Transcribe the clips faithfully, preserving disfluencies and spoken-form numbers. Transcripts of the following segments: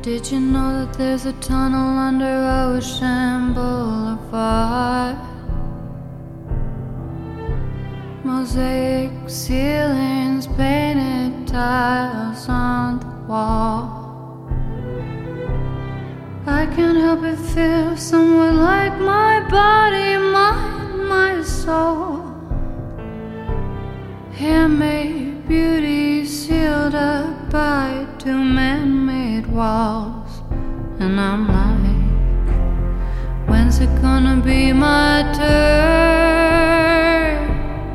Did you know that there's a tunnel under Ocean Boulevard? Mosaic ceilings, painted tiles on the wall. I can't help but feel somewhat like my body, mind, my soul. Handmade beauty sealed up by two man-made walls. And I'm like, when's it gonna be my turn?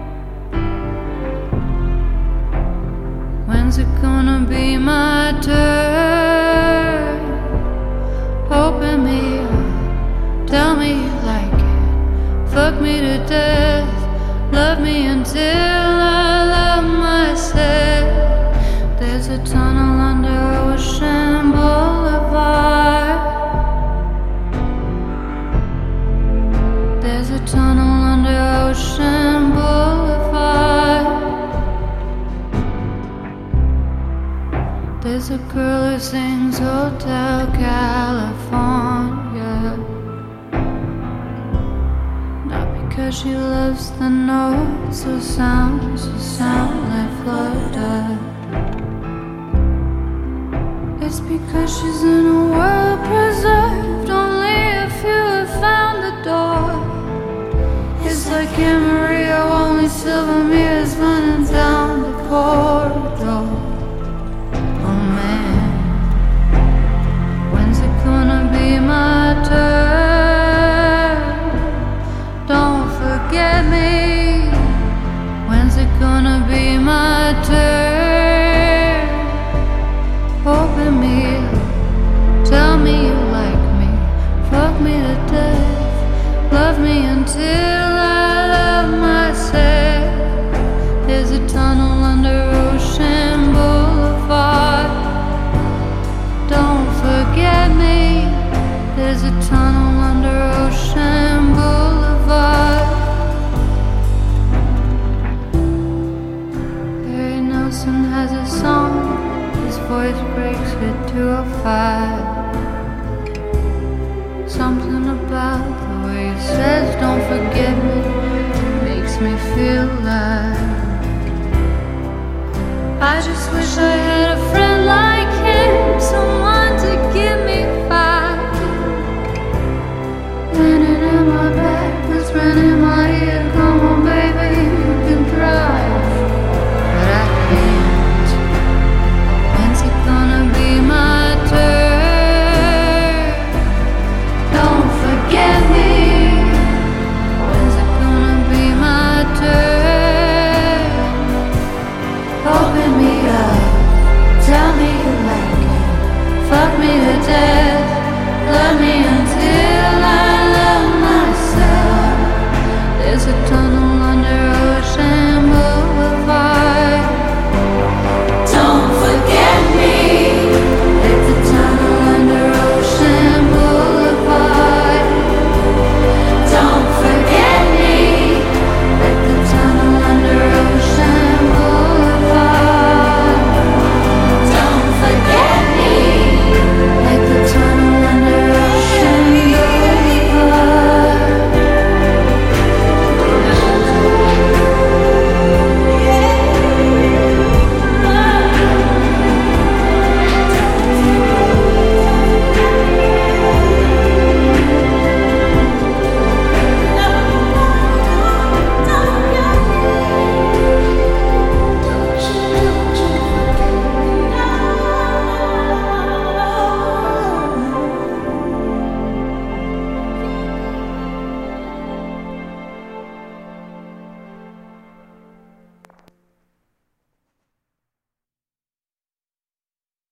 When's it gonna be my turn? Open me up, tell me you like it. Fuck me to death, love me until I love myself. There's a tunnel under Ocean Boulevard. There's a tunnel under Ocean Boulevard. There's a girl who sings Hotel California, not because she loves the notes or sounds that sound like Florida. It's because she's in a world preserved, only a few have found the door. It's like Amarillo, only silver mirrors running down the corridor. Oh man, when's it gonna be my turn? Don't forget me. When's it gonna be my turn? Open me up, tell me you like me. Fuck me to death, love me until I love myself. There's a tunnel under Ocean Boulevard. Don't forget me. There's a tunnel under Ocean Boulevard. Barry Nelson has a song. His voice breaks at two oh five. Something about the way he says don't forget me makes me feel alive. I just wish I had a friend like